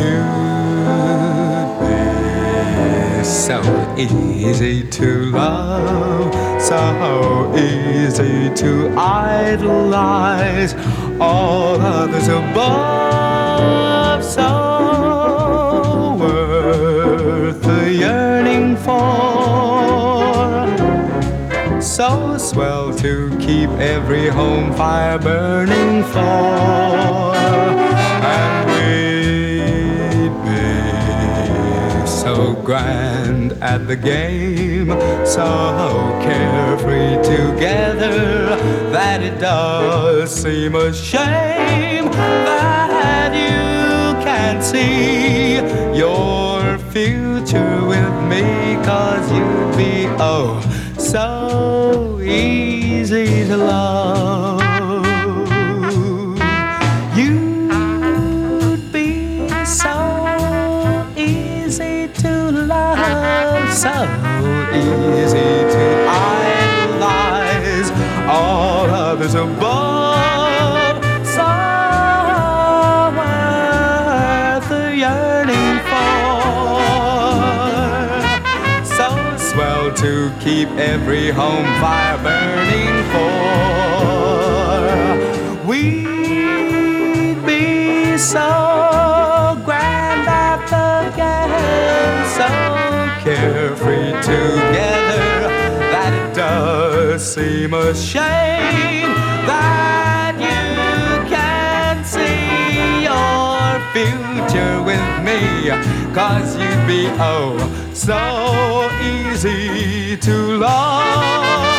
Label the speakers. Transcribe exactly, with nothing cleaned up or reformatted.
Speaker 1: You'd be so easy to love, so easy to idolize, all others above, so worth the yearning for, so swell to keep every home fire burning for. And we'd be so grand at the game, so carefree together, that it does seem a shame that you can't see your future with me, 'cause you'd be oh so easy to love. You'd be so easy to love, so easy to idolize, all others above, so worth the yearning for, so swell to keep every home fire burning for. We'd be so grand at the game, so carefree together, that it does seem a shame that you can't see your future with me, 'cause you'd be oh so easy to love.